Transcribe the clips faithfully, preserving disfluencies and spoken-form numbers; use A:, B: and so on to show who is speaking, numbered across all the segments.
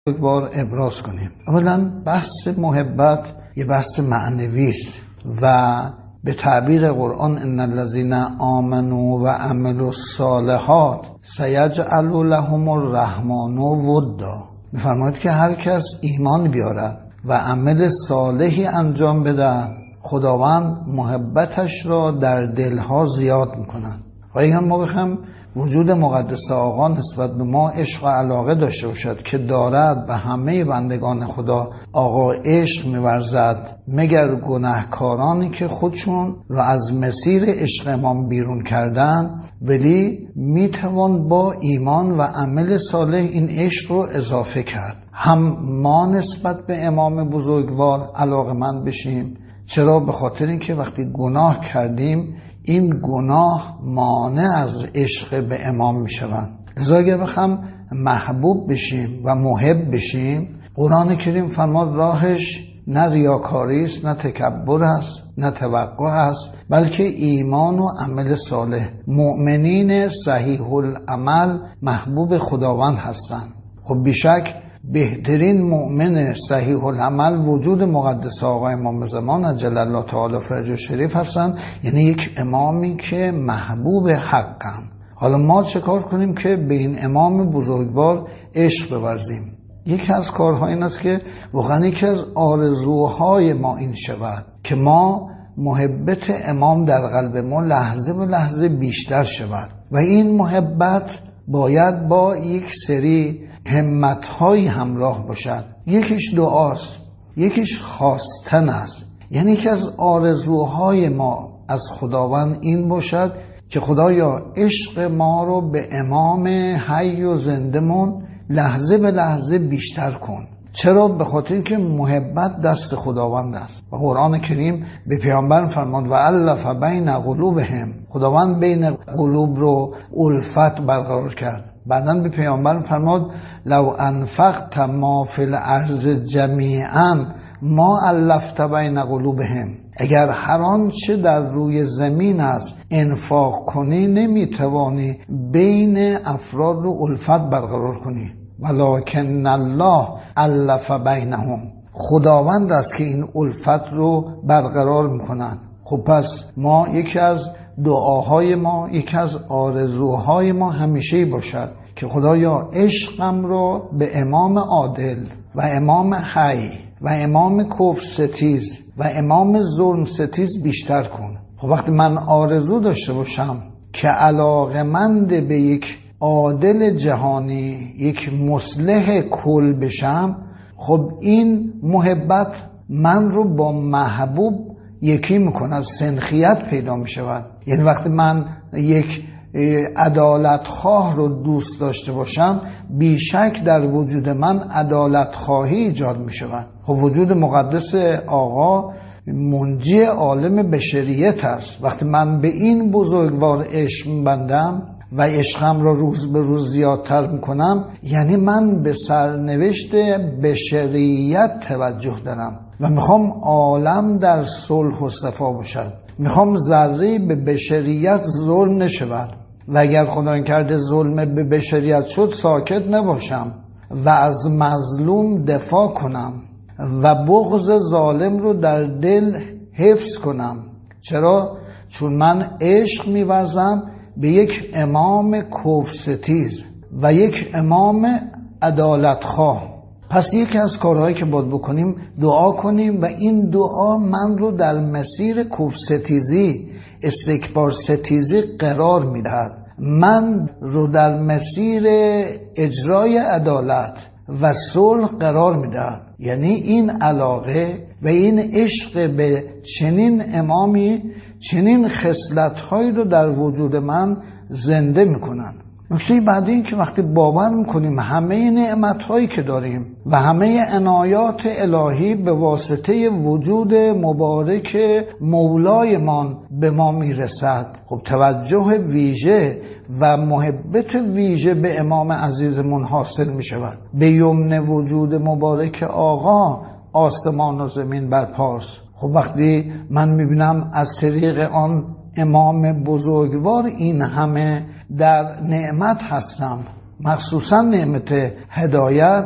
A: بار ابراز کنیم. اولا بحث محبت یه بحث معنوی است و به تعبیر قرآن ان الذين آمنوا و عملوا الصالحات سیجعل لهم الرحمن ودا. می‌فرماید که هر کس ایمان بیارد و عمل صالحی انجام بده، خداوند محبتش را در دلها زیاد می‌کند. و اگر ما بخوایم وجود مقدس آقا نسبت به ما عشق و علاقه داشته باشد که دارد به همه بندگان خدا آقا عشق می‌ورزد، مگر گناهکارانی که خودشون را از مسیر عشق امام بیرون کردن، ولی میتوان با ایمان و عمل صالح این عشق رو اضافه کرد. هم ما نسبت به امام بزرگوار علاقه‌مند بشیم. چرا؟ به خاطر اینکه وقتی گناه کردیم این گناه مانع از عشق به امام می شوند. لذا اگر بخوام محبوب بشیم و محب بشیم، قرآن کریم فرماد راهش نه ریاکاری است، نه تکبر است، نه توقع است، بلکه ایمان و عمل صالح. مؤمنین صحیح العمل محبوب خداوند هستند. خب بیشک بهترین مؤمن صحیح العمل وجود مقدس آقا امام زمان عجل الله تعالی فرجه شریف هستند، یعنی یک امامی که محبوب حقن. حالا ما چه کار کنیم که به این امام بزرگوار عشق بورزیم؟ یکی از کارها این است که واقعا یکی از آرزوهای ما این شود که ما محبت امام در قلب ما لحظه به لحظه بیشتر شود و این محبت باید با یک سری همت‌های همراه باشد. یکیش دعاست، یکیش خواستن است. یعنی یکی از آرزوهای ما از خداوند این باشد که خدایا عشق ما رو به امام حی و زندمون لحظه به لحظه بیشتر کن. چرا؟ به خاطر اینکه محبت دست خداوند است و قرآن کریم به پیامبر فرمود و الف بین قلوبهم، خداوند بین قلوب رو الفت برقرار کرد. بعداً به پیامبر فرمود لو انفقت ما فی الارض جمیعا ما الفت بین قلوبهم، اگر هر آنچه در روی زمین است انفاق کنی نمیتوانی بین افراد رو الفت برقرار کنی. ولکن الله الف بینهم، خداوند است که این الفت رو برقرار میکنن. خب پس ما یکی از دعاهای ما، یکی از آرزوهای ما همیشه باشد که خدایا عشقم رو به امام عادل و امام حی و امام کفر ستیز و امام ظلم ستیز بیشتر کن. خب وقتی من آرزو داشته باشم که علاقمند به یک عادل جهانی، یک مصلح کل بشم، خب این محبت من رو با محبوب یکی میکنه، سنخیت پیدا میشود. یعنی وقتی من یک عدالت خواه رو دوست داشته باشم، بیشک در وجود من عدالت خواهی ایجاد میشود. خب وجود مقدس آقا منجی عالم بشریت است. وقتی من به این بزرگوار عشق بندم و عشقم را روز به روز زیادتر میکنم، یعنی من به سرنوشت بشریت توجه دارم و میخوام عالم در صلح و صفا باشد. میخوام ذره به بشریت ظلم نشود و اگر خدا کرده ظلم به بشریت شد ساکت نباشم و از مظلوم دفاع کنم و بغض ظالم رو در دل حفظ کنم. چرا؟ چون من عشق می‌ورزم به یک امام کفر ستیز و یک امام عدالت خواه. پس یکی از کارهایی که باید بکنیم دعا کنیم و این دعا من رو در مسیر کفر ستیزی، استکبار ستیزی قرار میدهد، من رو در مسیر اجرای عدالت و صلح قرار میدهد. یعنی این علاقه و این عشق به چنین امامی چنین خصلت‌هایی رو در وجود من زنده میکنن. نکته بعدی این که وقتی باور میکنیم همه نعمت‌هایی که داریم و همه عنایات الهی به واسطه وجود مبارک مولایمان به ما میرسد، خب توجه ویژه و محبت ویژه به امام عزیزمون حاصل میشود. به یمن وجود مبارک آقا آسمان و زمین برپاست. خب وقتی من میبینم از طریق آن امام بزرگوار این همه در نعمت هستم، مخصوصا نعمت هدایت،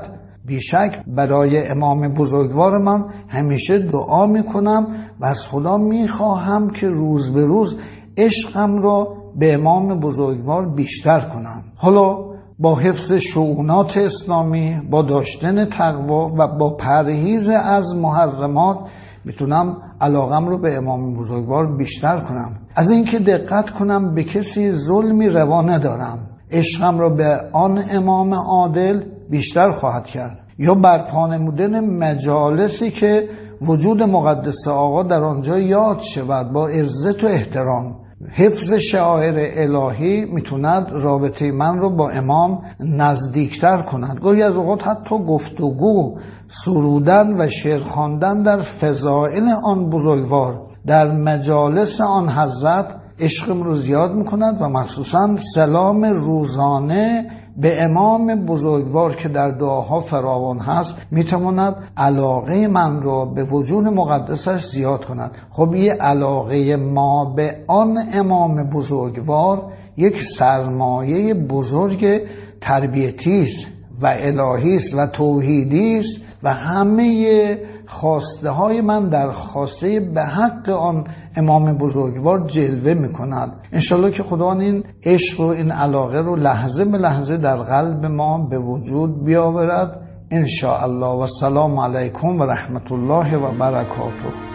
A: بیشک برای امام بزرگوار من همیشه دعا میکنم و از خدا میخواهم که روز به روز عشقم را به امام بزرگوار بیشتر کنم. حالا با حفظ شؤونات اسلامی، با داشتن تقوا و با پرهیز از محرمات میتونم علاقم رو به امام بزرگوار بیشتر کنم. از اینکه دقت کنم به کسی ظلمی روا ندارم، عشقم را به آن امام عادل بیشتر خواهد کرد. یا برپا نمودن مجالسی که وجود مقدس آقا در آنجا یاد شود با عزت و احترام. حفظ شعائر الهی میتوند رابطه من رو با امام نزدیکتر کند. گاهی از اوقات حتی گفتگو، سرودن و شعر خواندن در فضائل آن بزرگوار در مجالس آن حضرت عشقم رو زیاد میکند و مخصوصا سلام روزانه به امام بزرگوار که در دعاها فراوان هست میتواند علاقه من رو به وجود مقدسش زیاد کند. خب یه علاقه ما به آن امام بزرگوار یک سرمایه بزرگ تربیتی است و الهی است و توحیدی است و همه خواسته های من در خواسته به حق آن امام بزرگوار جلوه می کند. انشالله که خدا این عشق و این علاقه رو لحظه به لحظه در قلب ما به وجود بیاورد انشاءالله. و السلام علیکم و رحمت الله و برکاته.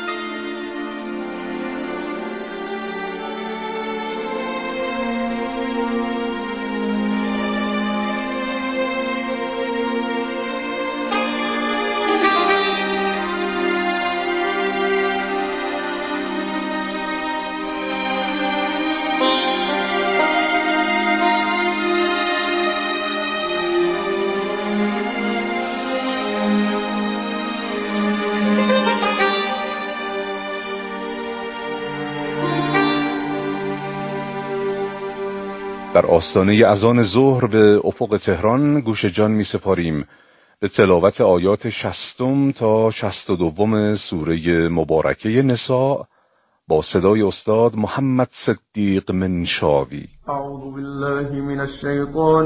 B: در آستانه اذان ظهر به افق تهران گوش جان می سپاریم به تلاوت آیات شصتم تا شصت و دوم سوره مبارکه نساء با صدای استاد محمد صدیق منشاوی.
C: اعوذ بالله من الشیطان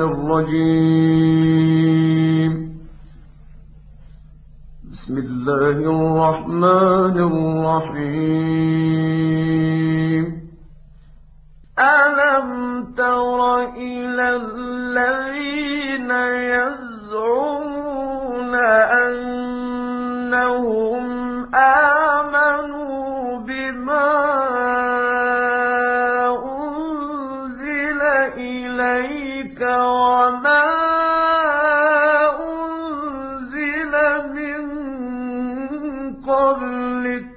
C: الرجیم. بسم الله الرحمن الرحیم. ألم تر إلى الذين يزعمون أنهم آمنوا بما أنزل إليك وما أنزل من قبلك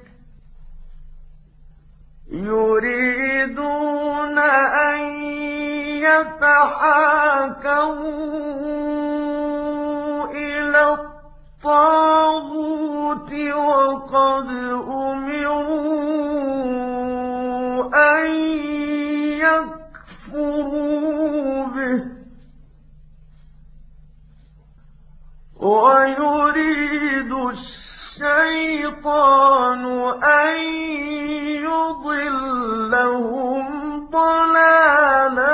C: يريدون أن يتحاكموا إلى الطاغوت وقد أمروا أن يكفروا به ويريد الشيطان أن يضلهم ضلالا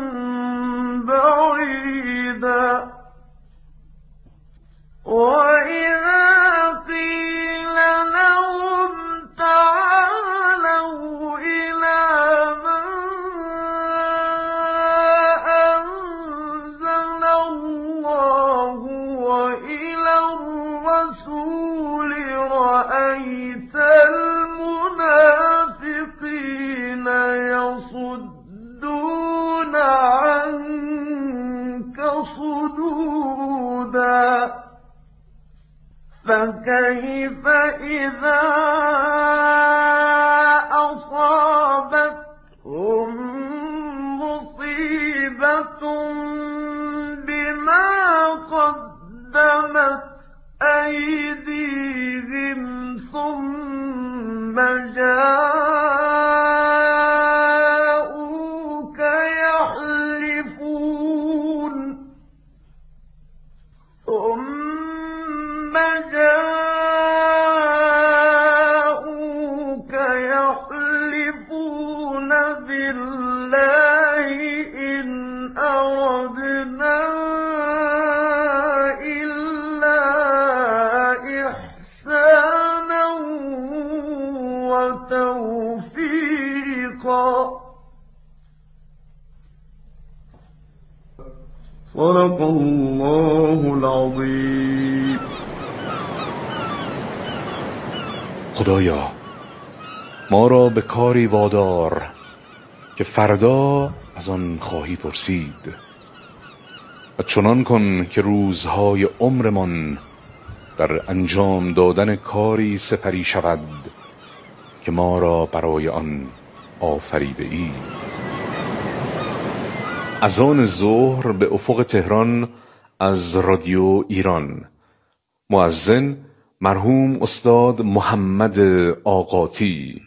C: بعيدا. وإذا قيل لهم تعالوا إلى ما أنزل الله وإلى الرسول رأيت المنافقين يصدون عنك صدودا. فكيف إذا أصابتهم مصيبة بما قدمت أيديهم ثم جاءوك يحلفون ثم جاءوك يحلفون بالله إن أردنا إلا صدق الله العظیم.
B: خدایا ما را به کاری وادار که فردا از آن خواهی پرسید و چنان کن که روزهای عمرمان در انجام دادن کاری سپری شود که ما را برای آن آفریده ای. اذان ظهر به افق تهران از رادیو ایران. مؤذن مرحوم استاد محمد آقاتی.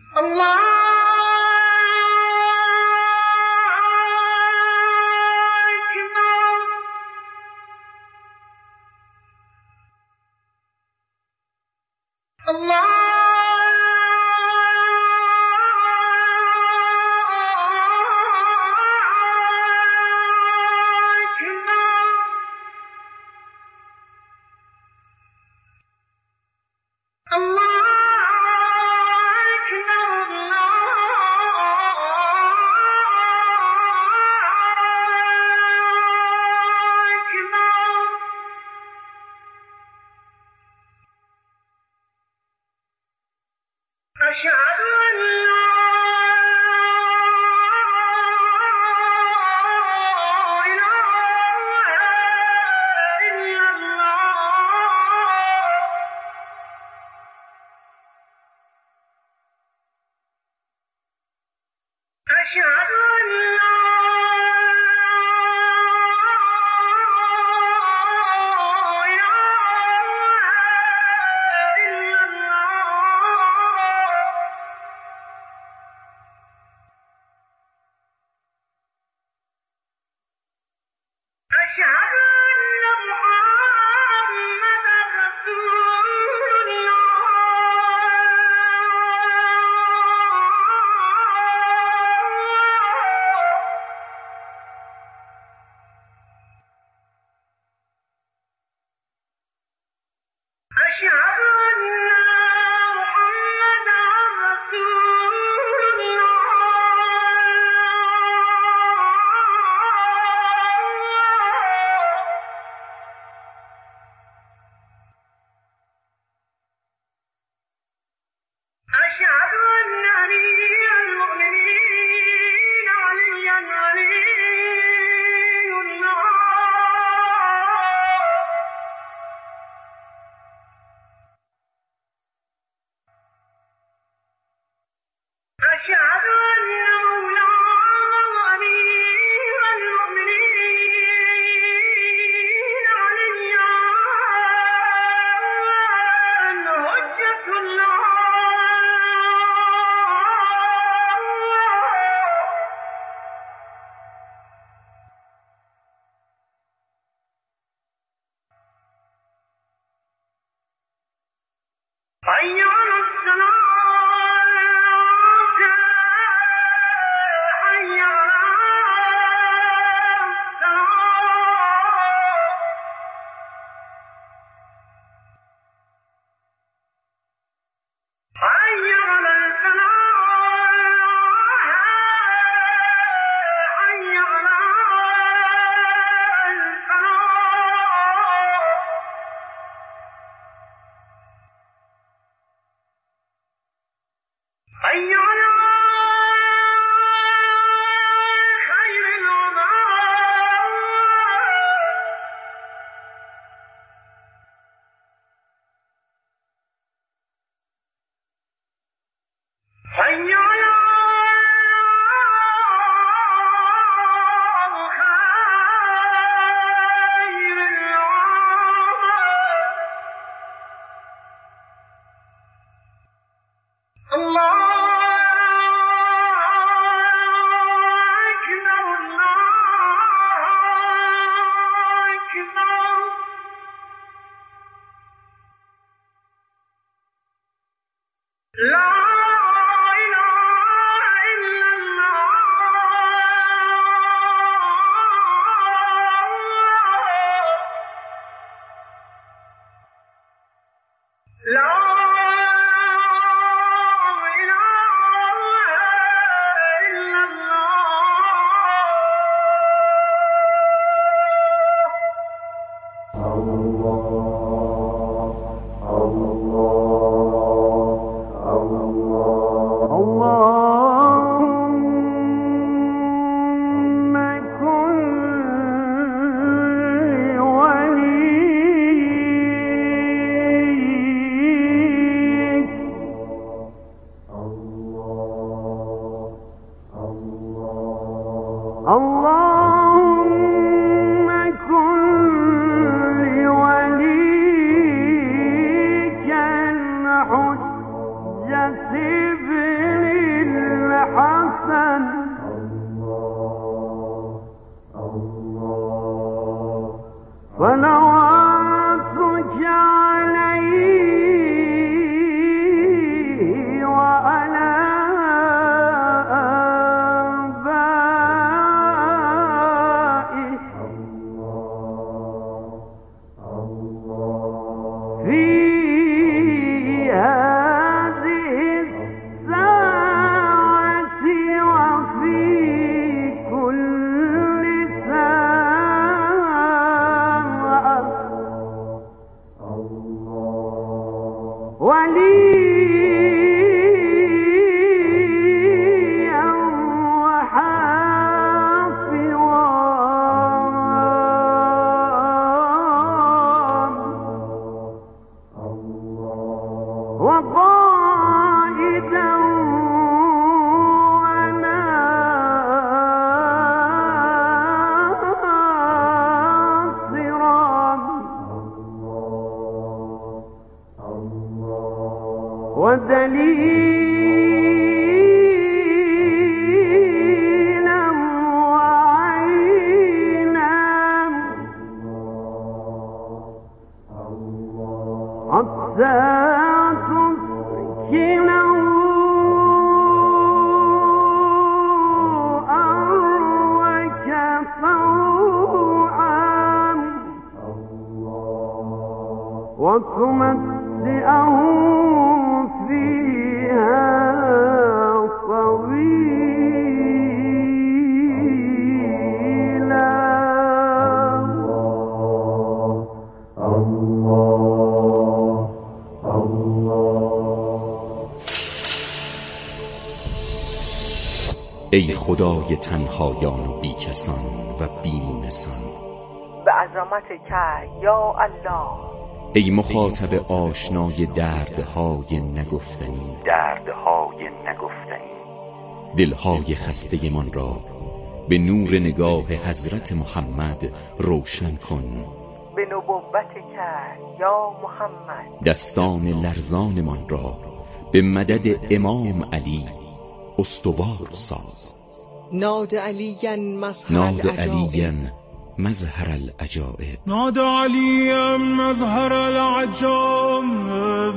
D: ای خدای تنهایان و بیکسان و بیمونسان،
E: به عظمتک یا الله.
D: ای مخاطب آشنای دردهای نگفتنی
F: دردهای نگفتنی
D: دلهای خسته من را به نور نگاه حضرت محمد روشن کن.
E: به نبوتک یا محمد،
D: دستان لرزان من را به مدد امام علی استوار ساز.
G: ناد علیاً مظهر
D: ناد
G: العجائب
D: علیاً مظهر العجائب
H: ناد علیاً مظهر العجائب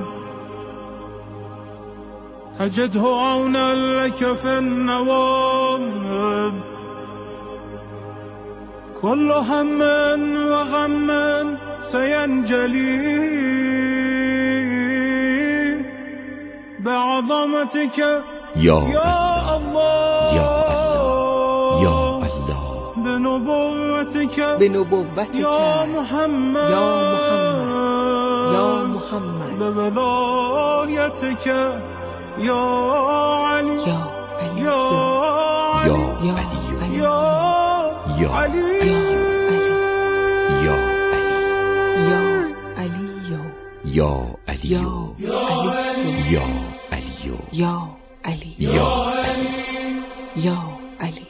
H: تجده عونا لك في النوائب كل هم وغم سينجلي بعظمتك
D: یا
H: الله
D: یا الله یا الله
H: بنبوتك
G: به نبوتک
H: یا محمد
G: یا محمد یا محمد
H: بولایتك یا علی
G: یا علی
H: یا
D: یا
H: علی
G: یا
D: علی
H: یا
D: یا
H: علی
D: یا
G: علی
D: یا علی
G: یا علی
D: یا علی
G: یا علی
D: یا
G: یا علی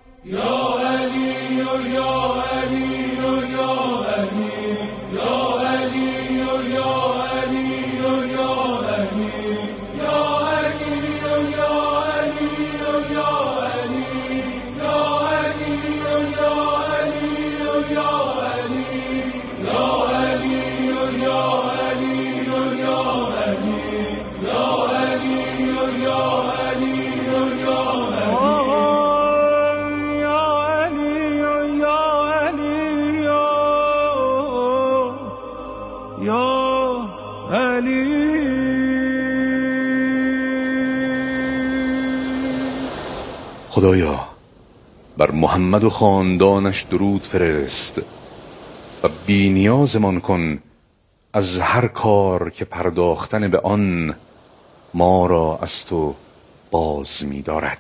B: خدایا بر محمد و خاندانش درود فرست و بی نیازمان کن از هر کار که پرداختن به آن ما را از تو باز می دارد.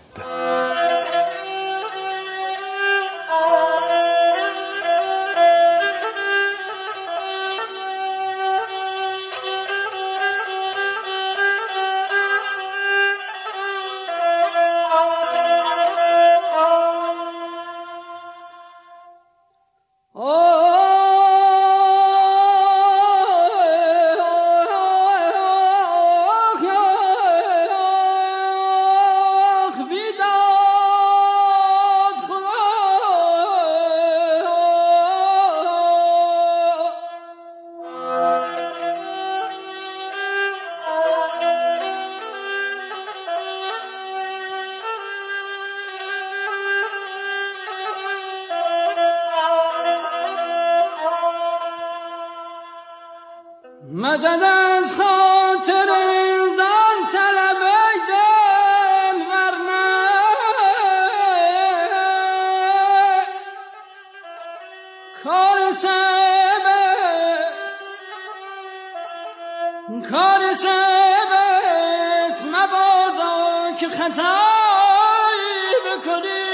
H: مدد از خاطر دان طلب ای دل ورنه کار سبست کار سبس مبادا که خطایی بکنی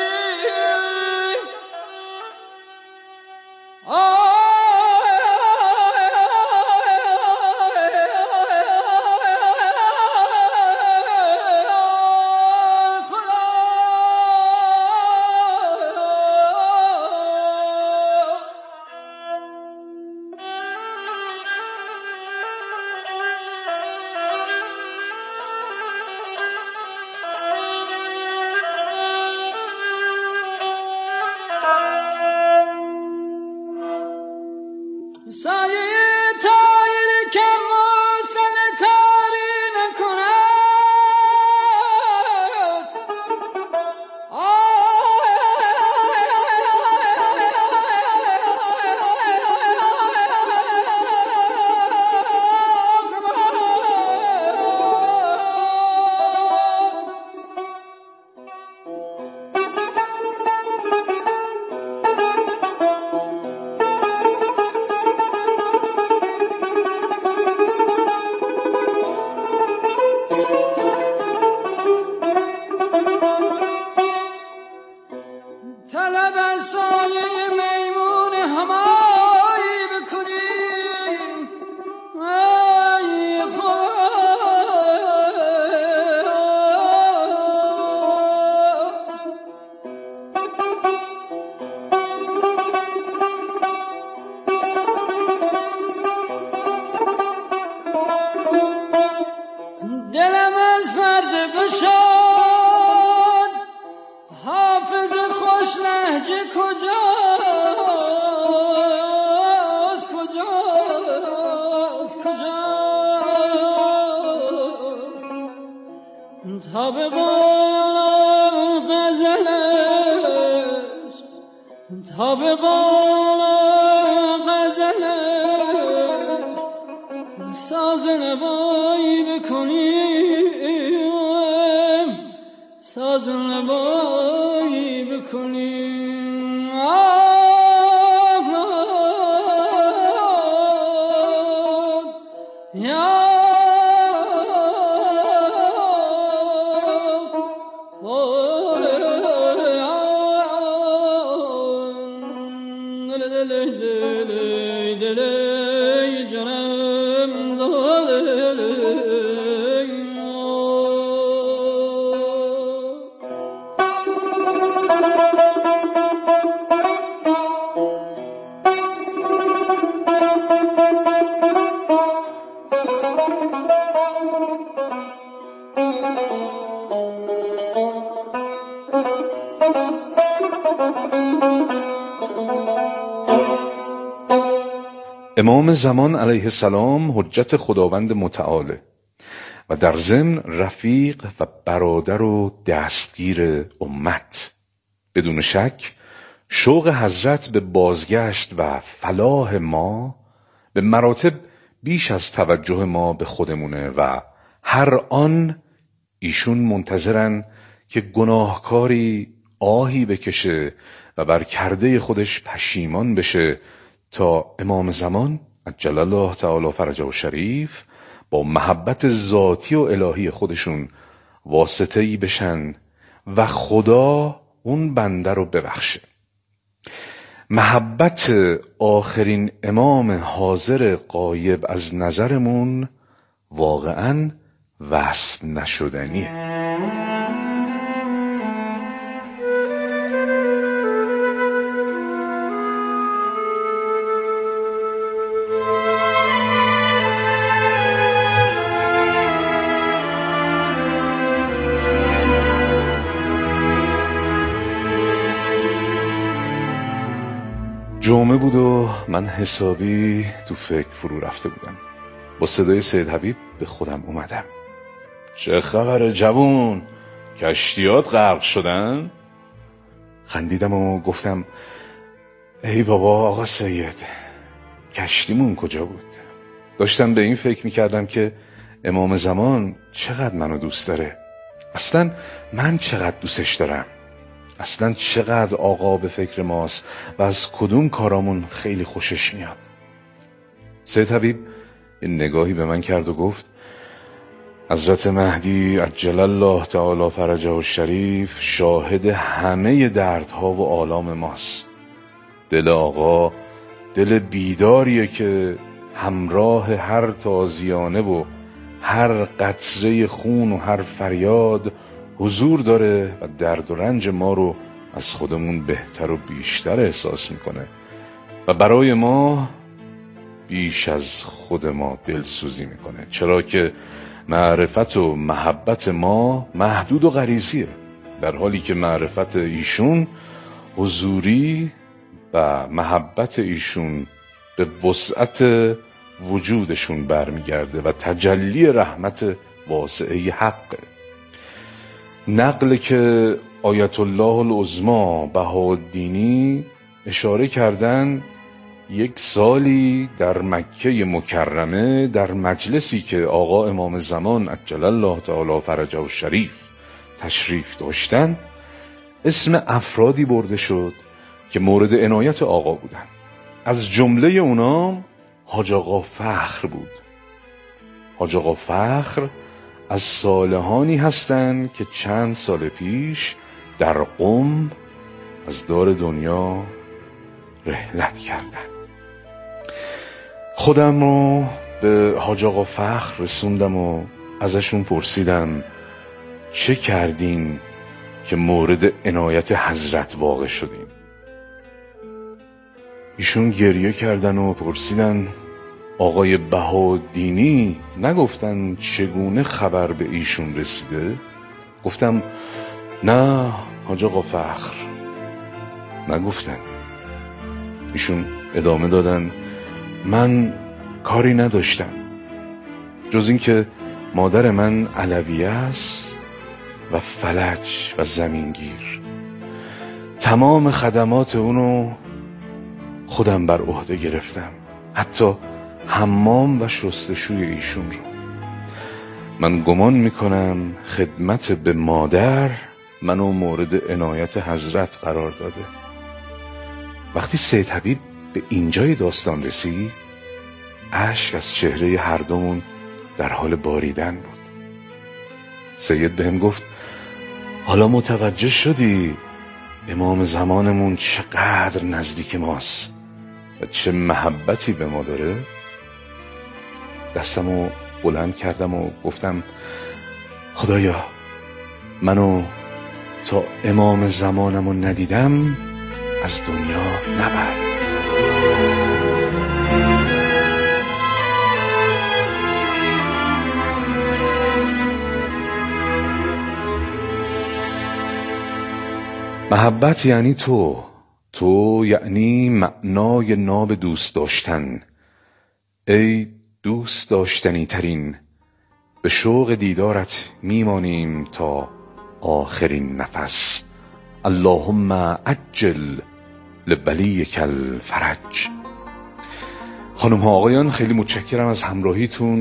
B: امام زمان علیه السلام حجت خداوند متعاله و در ضمن رفیق و برادر و دستگیر امت. بدون شک شوق حضرت به بازگشت و فلاح ما به مراتب بیش از توجه ما به خودمونه و هر آن ایشون منتظرن که گناهکاری آهی بکشه و بر کرده خودش پشیمان بشه تا امام زمان عجل الله تعالی فرجه و شریف با محبت ذاتی و الهی خودشون واسطه‌ای بشن و خدا اون بنده رو ببخشه. محبت آخرین امام حاضر غایب از نظرمون واقعاً وصف نشدنیه. جمعه بود و من حسابی تو فکر فرو رفته بودم. با صدای سید حبیب به خودم اومدم. چه خبره جوون؟ کشتیات غرق شدن؟ خندیدم و گفتم ای بابا آقا سید، کشتیمون کجا بود؟ داشتم به این فکر میکردم که امام زمان چقدر منو دوست داره، اصلا من چقدر دوستش دارم، اصلا چقدر آقا به فکر ماست و از کدوم کارامون خیلی خوشش میاد. سید حبیب یه نگاهی به من کرد و گفت حضرت مهدی عجل الله تعالی فرجه الشریف شاهد همه دردها و آلام ماست. دل آقا دل بیداریه که همراه هر تازیانه و هر قطره خون و هر فریاد حضور داره و درد و رنج ما رو از خودمون بهتر و بیشتر احساس میکنه و برای ما بیش از خود ما دلسوزی میکنه، چرا که معرفت و محبت ما محدود و غریزیه، در حالی که معرفت ایشون حضوری و محبت ایشون به وسعت وجودشون برمیگرده و تجلی رحمت واسعه حقه. نقل که آیت الله العظمی بهاءالدینی اشاره کردن یک سالی در مکه مکرمه در مجلسی که آقا امام زمان عجل الله تعالی فرجه الشریف تشریف داشتن اسم افرادی برده شد که مورد عنایت آقا بودن. از جمله اونا حاج آقا فخر بود. حاج آقا فخر از صالحانی هستند که چند سال پیش در قم از دار دنیا رحلت کردن. خودم رو به حاج آقا فخر رسوندم و ازشون پرسیدم چه کردین که مورد عنایت حضرت واقع شدیم؟ ایشون گریه کردن و پرسیدن آقای بهاءالدینی نگفتن چگونه خبر به ایشون رسیده؟ گفتم نه حاج آقا فخر نگفتن. ایشون ادامه دادن من کاری نداشتم جز این که مادر من علویه است و فلج و زمینگیر. تمام خدمات اونو خودم بر عهده گرفتم، حتی حمام و شستشوی ایشون رو. من گمان میکنم خدمت به مادر منو مورد عنایت حضرت قرار داده. وقتی سید حبیب به اینجای داستان رسید اشک از چهره هر دومون در حال باریدن بود. سید بهم گفت حالا متوجه شدی امام زمانمون چقدر نزدیک ماست و چه محبتی به ما داره؟ دستمو بلند کردم و گفتم خدایا منو تا امام زمانمو ندیدم از دنیا نبر. محبت یعنی تو، تو یعنی معنای ناب دوست داشتن. ای دوست داشتنی ترین، به شوق دیدارت میمانیم تا آخرین نفس. اللهم عجل لولیک الفرج. خانم ها آقایان خیلی متشکرم از همراهیتون.